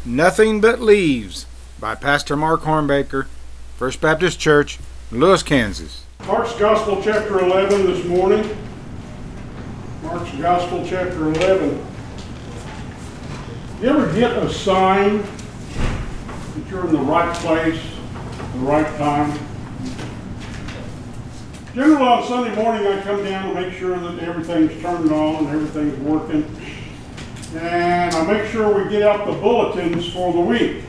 Nothing But Leaves by Pastor Mark Hornbaker, First Baptist Church, Lewis, Kansas. Mark's Gospel, chapter 11 this morning. Mark's Gospel, chapter 11. You ever get a sign that you're in the right place, the right time? Generally on Sunday morning I come down and make sure that everything's turned on and everything's working. And I make sure we get out the bulletins for the week.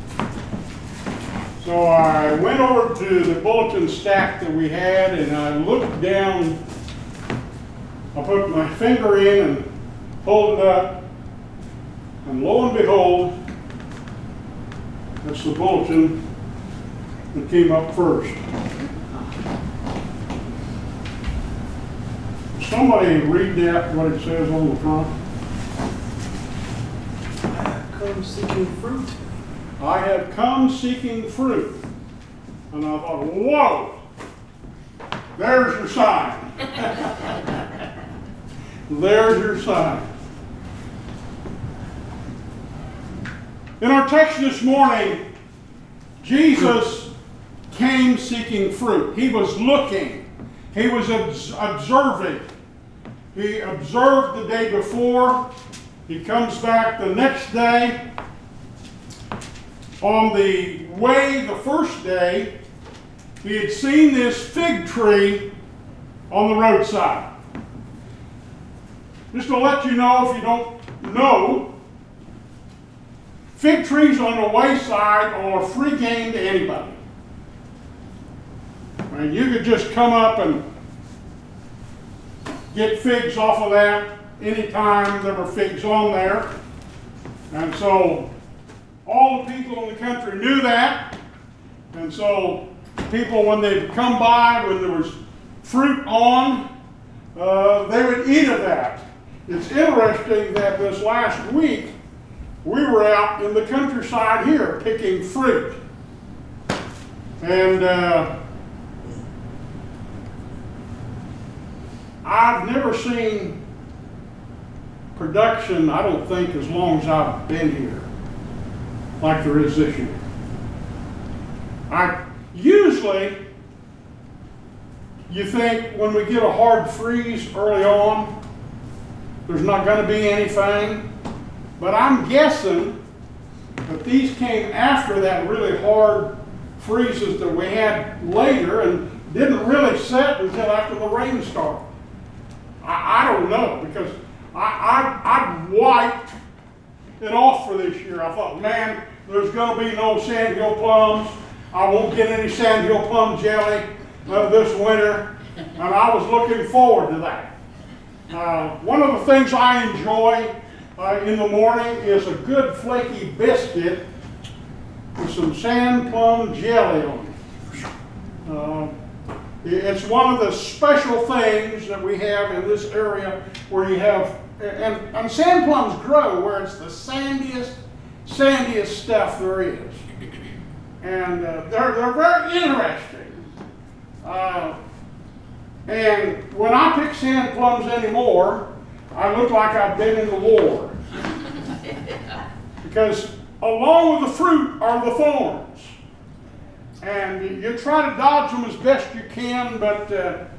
So I went over to the bulletin stack that we had and I looked down. I put my finger in and pulled it up. And lo and behold, that's the bulletin that came up first. Somebody read that, what it says on the front. Come seeking fruit. I have come seeking fruit. And I thought, whoa, there's your sign. There's your sign. In our text this morning, Jesus came seeking fruit. He was looking. He was observing. He observed the day before. He comes back the next day. On the way, the first day, he had seen this fig tree on the roadside. Just to let you know, if you don't know, fig trees on the wayside are free game to anybody. And you could just come up and get figs off of that anytime there were figs on there. And so all the people in the country knew that. And so people, when they'd come by, when there was fruit on, they would eat of that. It's interesting that this last week, we were out in the countryside here picking fruit. And I've never seen production, I don't think, as long as I've been here, like there is this year. Usually, you think when we get a hard freeze early on, there's not going to be anything. But I'm guessing that these came after that really hard freezes that we had later and didn't really set until after the rain started. I don't know, because I wiped it off for this year. I thought, man, there's going to be no sandhill plums. I won't get any sandhill plum jelly this winter. And I was looking forward to that. One of the things I enjoy in the morning is a good flaky biscuit with some sand plum jelly on it. It's one of the special things that we have in this area where you have, and sand plums grow where it's the sandiest stuff there is. And they're very interesting. And when I pick sand plums anymore, I look like I've been in the war. Because along with the fruit are the thorns. And you try to dodge them as best you can, but,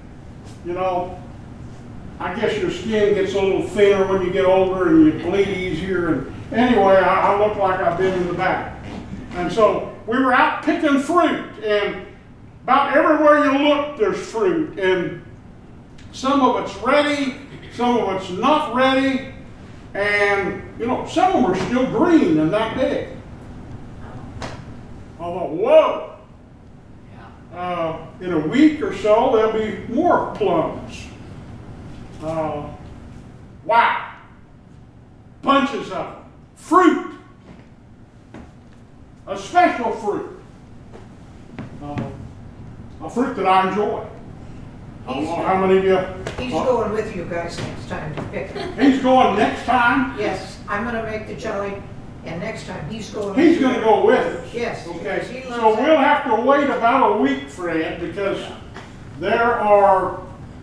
I guess your skin gets a little thinner when you get older and you bleed easier. And anyway, I look like I've been in the back. And so we were out picking fruit, and about everywhere you look, there's fruit. And some of it's ready, some of it's not ready, and, some of them are still green and that big. I thought, whoa. In a week or so, there'll be more plums. Wow. Bunches of them. Fruit. A special fruit. A fruit that I enjoy. I don't know how many of you... He's going with you guys next time to pick it. He's going next time? Yes, I'm going to make the jelly, and next time he's going with He's going to go with us. Yes. Okay, so we'll have to wait about a week, Fred, because there are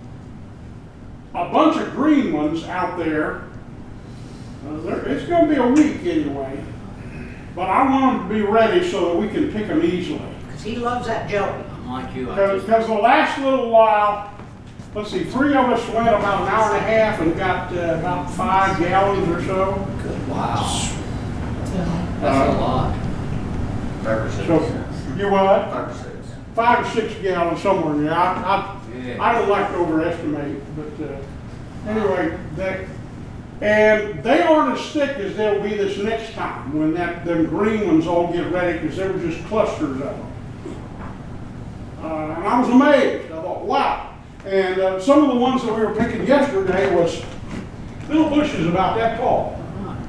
a bunch of green ones out there. It's going to be a week anyway. But I want them to be ready so that we can pick them easily. Because he loves that jelly. I'm like you. Because the last little while, let's see, 3 of us went about an hour and a half and got about 5 gallons or so. Good. Wow. That's a lot. 5 or 6. So, you what? 5 or 6. 5 or 6 gallons somewhere in there. I don't like to overestimate, but anyway, and they aren't as thick as they'll be this next time when them green ones all get ready, because there were just clusters of them. And I was amazed. I thought, wow. And some of the ones that we were picking yesterday was little bushes about that tall,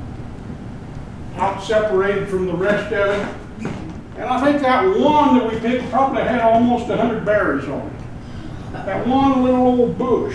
out separated from the rest of it. And I think that one that we picked probably had almost 100 berries on it. That one little old bush.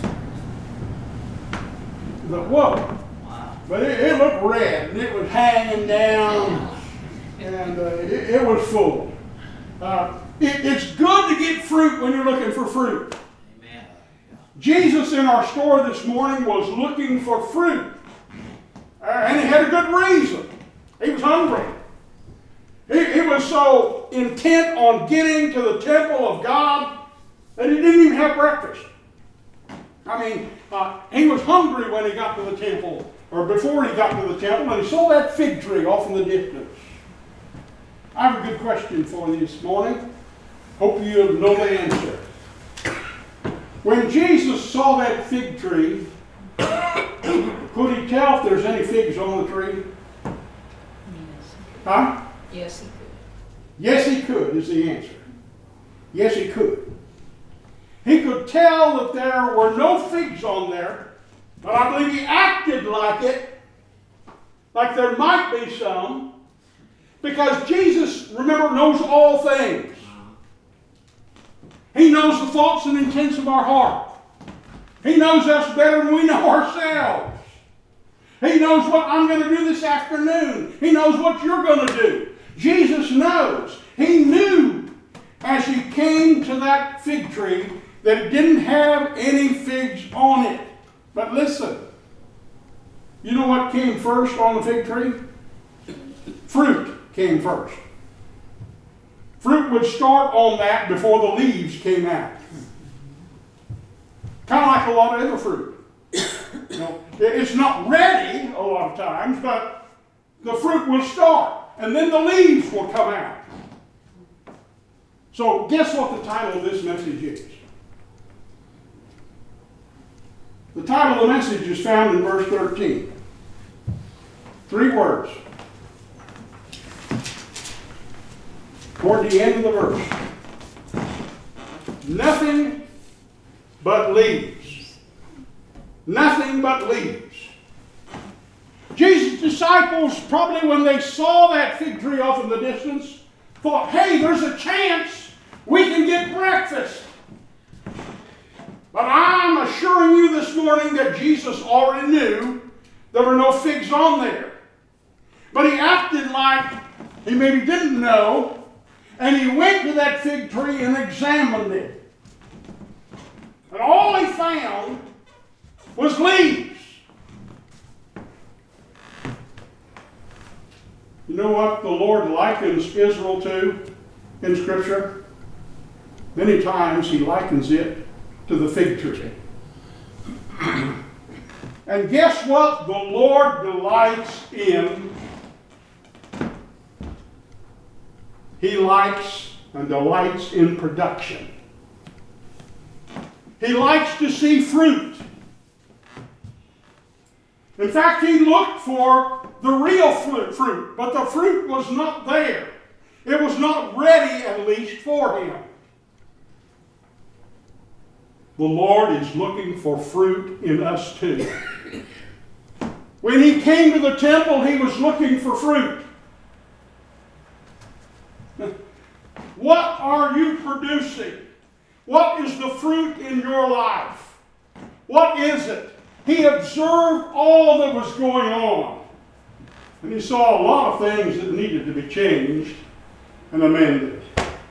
Whoa. But it looked red, and it was hanging down, and it was full. It's good to get fruit when you're looking for fruit. Amen. Jesus in our store this morning was looking for fruit. And he had a good reason. He was hungry. He was so intent on getting to the temple of God that he didn't even have breakfast. I mean, he was hungry when he got to the temple, or before he got to the temple, and he saw that fig tree off in the distance. I have a good question for you this morning. Hope you know the answer. When Jesus saw that fig tree, could he tell if there's any figs on the tree? Huh? Yes, he could. Yes, he could, is the answer. Yes, he could. He could tell that there were no figs on there, but I believe he acted like it, like there might be some, because Jesus, remember, knows all things. He knows the thoughts and intents of our heart. He knows us better than we know ourselves. He knows what I'm going to do this afternoon. He knows what you're going to do. Jesus knows. He knew as he came to that fig tree that it didn't have any figs on it. But listen, you know what came first on the fig tree? Fruit came first. Fruit would start on that before the leaves came out. Kind of like a lot of other fruit. You know, it's not ready a lot of times, but the fruit will start, and then the leaves will come out. So guess what the title of this message is? The title of the message is found in verse 13. 3 words. Toward the end of the verse. Nothing but leaves. Nothing but leaves. Jesus' disciples, probably when they saw that fig tree off in the distance, thought, hey, there's a chance we can get breakfast. But I'm assuring you this morning that Jesus already knew there were no figs on there. But he acted like he maybe didn't know, and he went to that fig tree and examined it. And all he found was leaves. You know what the Lord likens Israel to in Scripture? Many times he likens it to the fig tree. And guess what the Lord delights in? He likes and delights in production. He likes to see fruit. In fact, he looked for the real fruit, but the fruit was not there. It was not ready, at least, for him. The Lord is looking for fruit in us too. When he came to the temple, he was looking for fruit. What are you producing? What is the fruit in your life? What is it? He observed all that was going on. And he saw a lot of things that needed to be changed and amended.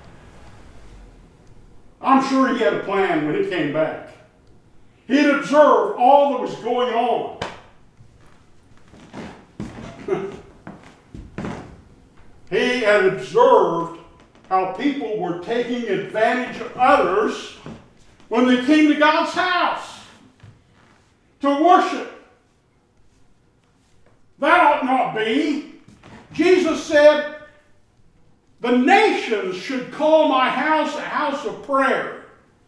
I'm sure he had a plan when he came back. He had observed all that was going on. he had observed how people were taking advantage of others when they came to God's house to worship. That ought not be. Jesus said, the nations should call my house a house of prayer.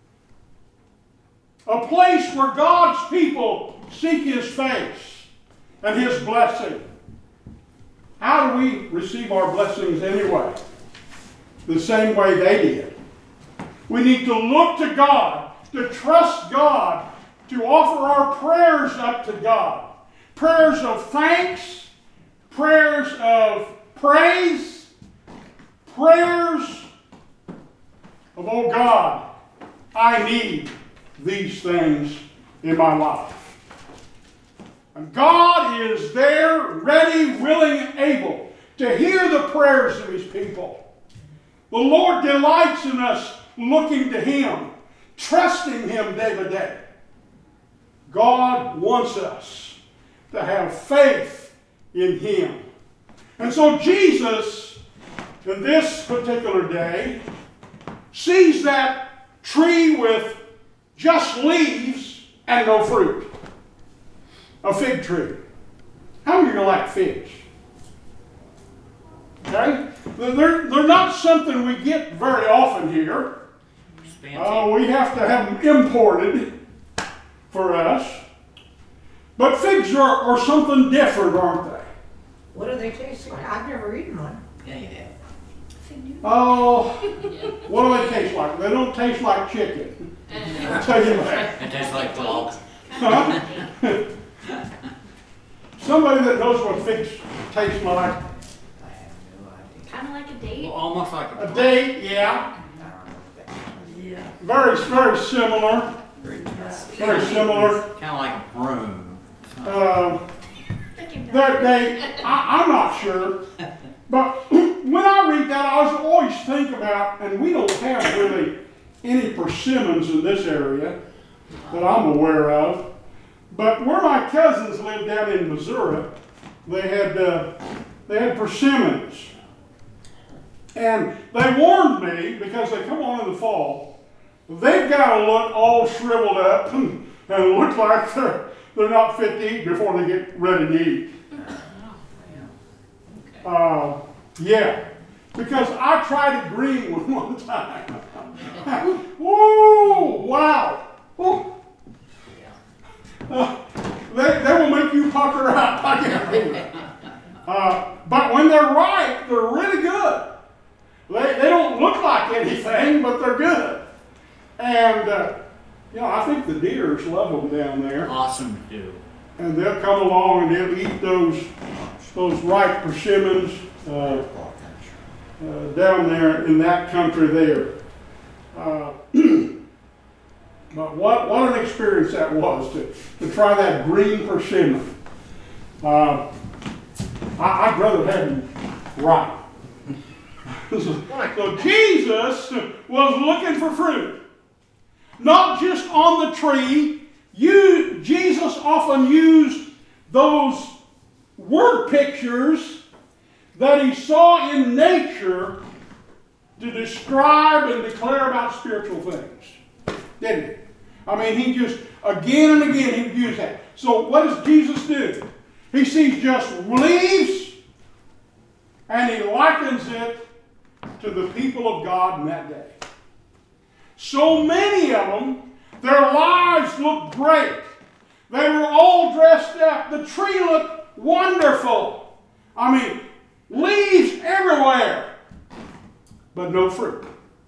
A place where God's people seek His face and His blessing. How do we receive our blessings anyway? The same way they did. We need to look to God, to trust God, to offer our prayers up to God. Prayers of thanks, prayers of praise, prayers of, oh God, I need these things in my life. And God is there, ready, willing, and able to hear the prayers of His people. The Lord delights in us looking to Him, trusting Him day by day. God wants us to have faith in Him. And so Jesus, in this particular day, sees that tree with just leaves and no fruit. A fig tree. How many of you like figs? Okay? They're not something we get very often here. We have to have them imported for us. But figs are something different, aren't they? What do they taste like? I've never eaten one. Yeah, you have. Oh, what do they taste like? They don't taste like chicken. I'll tell you that. It tastes like dog. Huh? Somebody that knows what figs taste like. I have no idea. Kind of like a date. Well, almost like A date, yeah. Yeah. Very similar. Very similar. Kind of like a broom. I'm not sure. But when I read that, I always think about, and we don't have really any persimmons in this area that I'm aware of. But where my cousins lived down in Missouri, they had persimmons. And they warned me, because they come on in the fall, they've got to look all shriveled up and look like they're not fit to eat before they get ready to eat. Yeah, because I tried a green one time. Woo! Wow! Woo. They will make you pucker up. I guarantee you. But when they're ripe, they're really good. They don't look like anything, but they're good. And I think the deers love them down there. awesome to do. And they'll come along and they'll eat those ripe persimmons down there in that country there. But what an experience that was to try that green persimmon. I'd rather have them ripe. So Jesus was looking for fruit. Not just on the tree. Jesus often used those word pictures that He saw in nature to describe and declare about spiritual things. Didn't He? I mean, He just, again and again, He would use that. So what does Jesus do? He sees just leaves, and He likens it to the people of God in that day. So many of them, their lives looked great. They were all dressed up. The tree looked wonderful. I mean, leaves everywhere, but no fruit.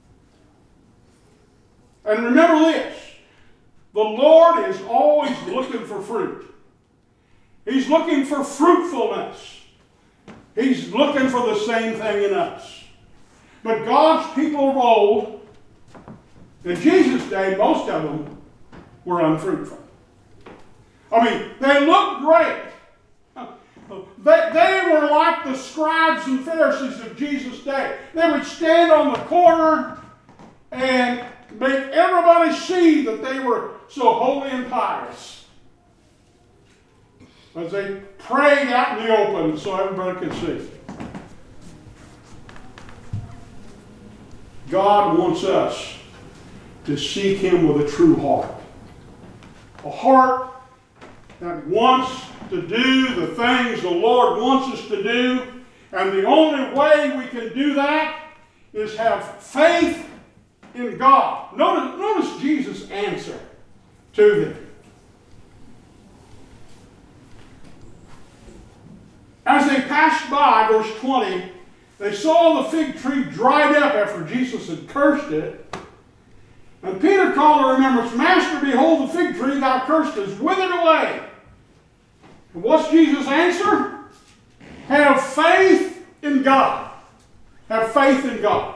And remember this, the Lord is always looking for fruit. He's looking for fruitfulness. He's looking for the same thing in us. But God's people of old, in Jesus' day, most of them were unfruitful. I mean, they looked great. They were like the scribes and Pharisees of Jesus' day. They would stand on the corner and make everybody see that they were so holy and pious. As they prayed out in the open so everybody could see. God wants us to seek Him with a true heart. A heart that wants to do the things the Lord wants us to do. And the only way we can do that is have faith in God. Notice Jesus' answer to them. As they passed by, verse 20, they saw the fig tree dried up after Jesus had cursed it. And Peter called to remembrance, Master, behold, the fig tree thou cursed is withered away. And what's Jesus' answer? Have faith in God. Have faith in God.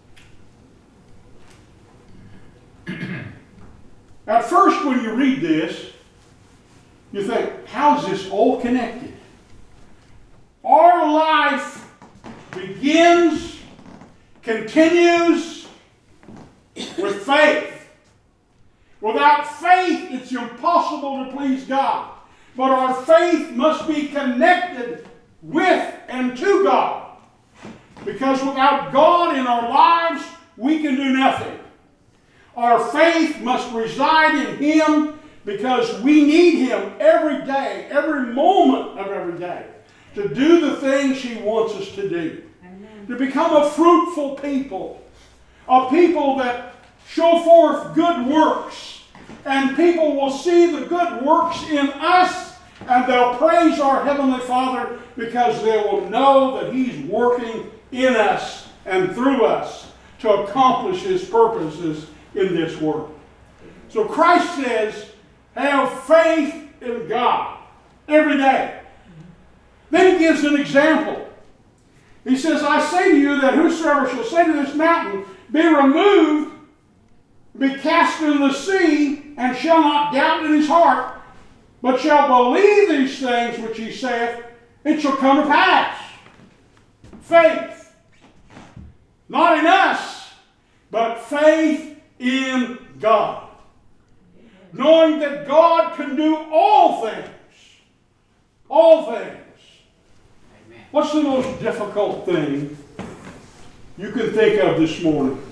At first, when you read this, you think, how is this all connected? Our life begins, continues with faith. Without faith, it's impossible to please God. But our faith must be connected with and to God. Because without God in our lives, we can do nothing. Our faith must reside in Him because we need Him every day, every moment of every day, to do the things He wants us to do. Amen. To become a fruitful people, a people that show forth good works, and people will see the good works in us, and they'll praise our Heavenly Father because they will know that He's working in us and through us to accomplish His purposes in this world. So Christ says, have faith in God every day. Then He gives an example. He says, I say to you that whosoever shall say to this mountain, be removed, be cast into the sea, and shall not doubt in his heart, but shall believe these things which he saith, it shall come to pass. Faith. Not in us, but faith in God. Knowing that God can do all things. All things. Amen. What's the most difficult thing you can think of this morning?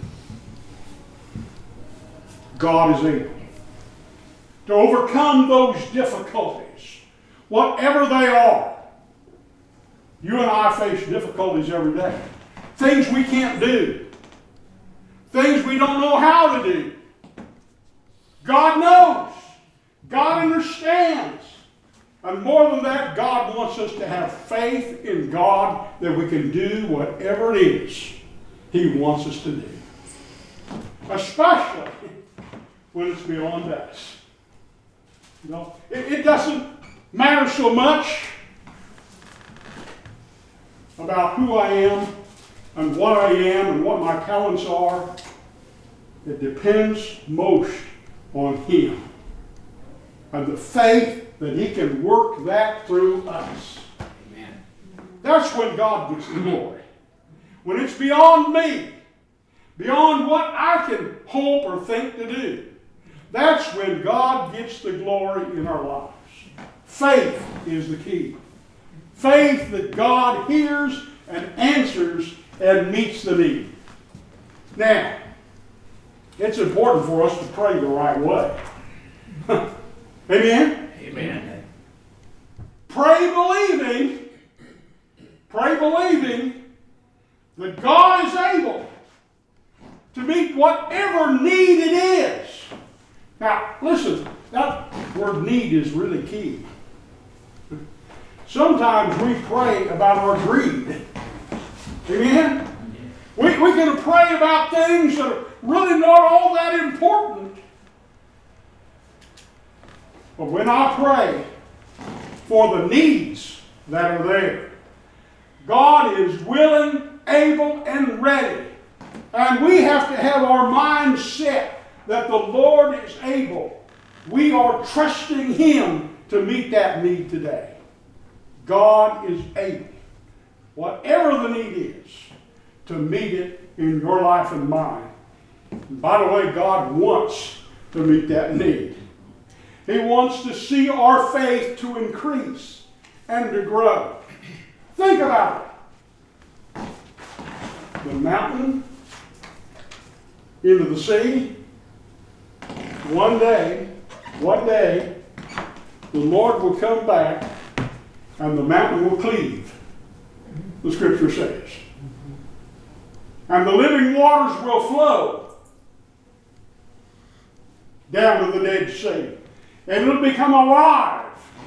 God is able to overcome those difficulties, whatever they are. You and I face difficulties every day. Things we can't do. Things we don't know how to do. God knows. God understands. And more than that, God wants us to have faith in God that we can do whatever it is He wants us to do. Especially when it's beyond us. You know, it doesn't matter so much about who I am and what I am and what my talents are. It depends most on Him and the faith that He can work that through us. Amen. That's when God gets the glory. When it's beyond me, beyond what I can hope or think to do. That's when God gets the glory in our lives. Faith is the key. Faith that God hears and answers and meets the need. Now, it's important for us to pray the right way. Amen? Amen. Pray believing that God is able to meet whatever need it is. Now, listen, that word need is really key. Sometimes we pray about our greed. Amen? We can pray about things that are really not all that important. But when I pray for the needs that are there, God is willing, able, and ready. And we have to have our minds set that the Lord is able. We are trusting Him to meet that need today. God is able, whatever the need is, to meet it in your life and mine. And by the way, God wants to meet that need. He wants to see our faith to increase and to grow. Think about it. The mountain into the sea. One day, the Lord will come back and the mountain will cleave, the scripture says. And the living waters will flow down to the Dead Sea. And it'll become alive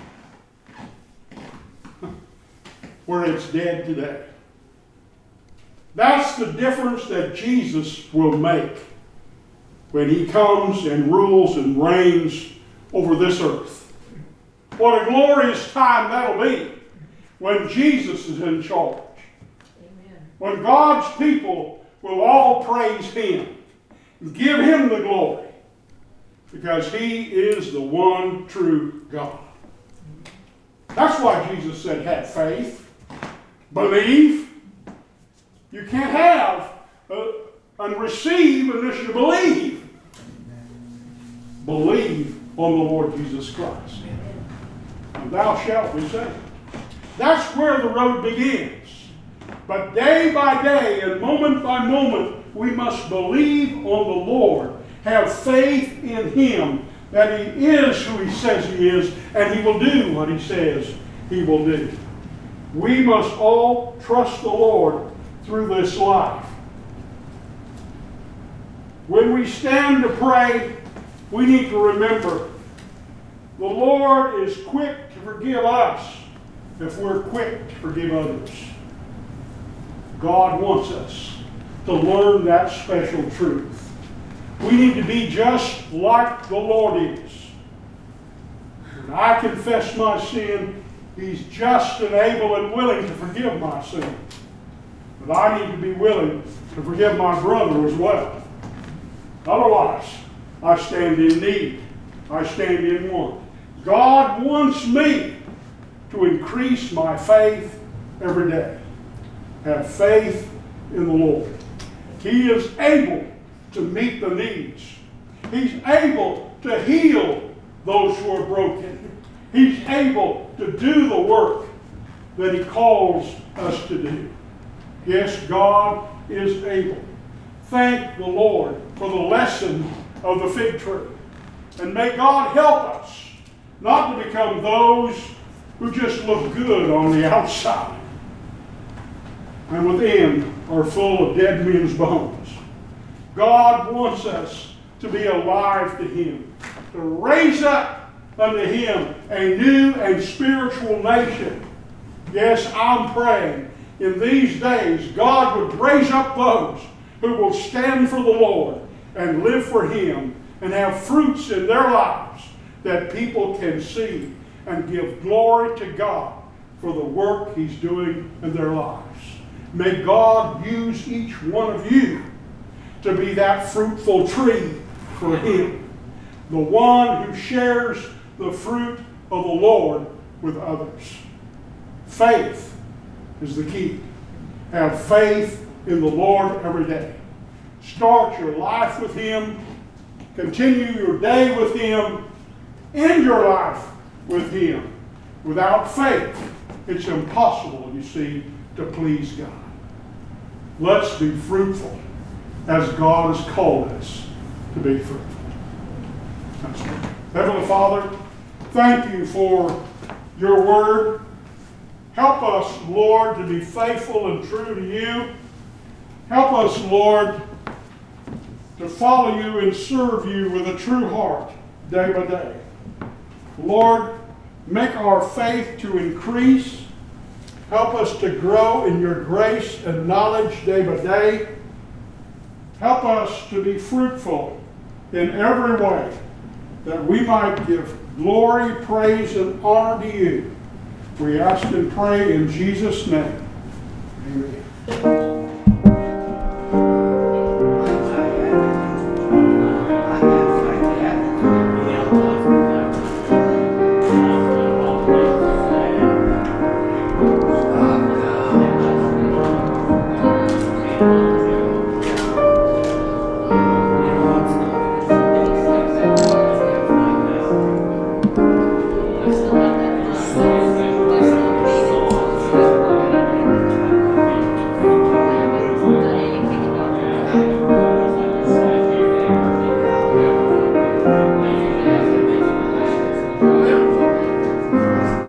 where it's dead today. That's the difference that Jesus will make when he comes and rules and reigns over this earth. What a glorious time that'll be when Jesus is in charge. Amen. When God's people will all praise him and give him the glory because he is the one true God. That's why Jesus said, have faith, believe. You can't have and receive unless you believe. Believe on the Lord Jesus Christ. And thou shalt be saved. That's where the road begins. But day by day and moment by moment, we must believe on the Lord. Have faith in him that he is who he says he is, and he will do what he says he will do. We must all trust the Lord through this life. When we stand to pray, we need to remember the Lord is quick to forgive us if we're quick to forgive others. God wants us to learn that special truth. We need to be just like the Lord is. When I confess my sin, he's just and able and willing to forgive my sin. But I need to be willing to forgive my brother as well. Otherwise, I stand in need. I stand in want. God wants me to increase my faith every day. Have faith in the Lord. He is able to meet the needs. He's able to heal those who are broken. He's able to do the work that he calls us to do. Yes, God is able. Thank the Lord for the lesson of the fig tree. And may God help us not to become those who just look good on the outside and within are full of dead men's bones. God wants us to be alive to him, to raise up unto him a new and spiritual nation. Yes, I'm praying in these days God would raise up those who will stand for the Lord and live for him and have fruits in their lives that people can see and give glory to God for the work he's doing in their lives. May God use each one of you to be that fruitful tree for him, the one who shares the fruit of the Lord with others. Faith is the key. Have faith in the Lord every day. Start your life with him. Continue your day with him. End your life with him. Without faith, it's impossible, you see, to please God. Let's be fruitful as God has called us to be fruitful. Let's pray. Heavenly Father, thank you for your word. Help us, Lord, to be faithful and true to you. Help us, Lord, to follow you and serve you with a true heart day by day. Lord, make our faith to increase. Help us to grow in your grace and knowledge day by day. Help us to be fruitful in every way, that we might give glory, praise, and honor to you. We ask and pray in Jesus' name. Amen.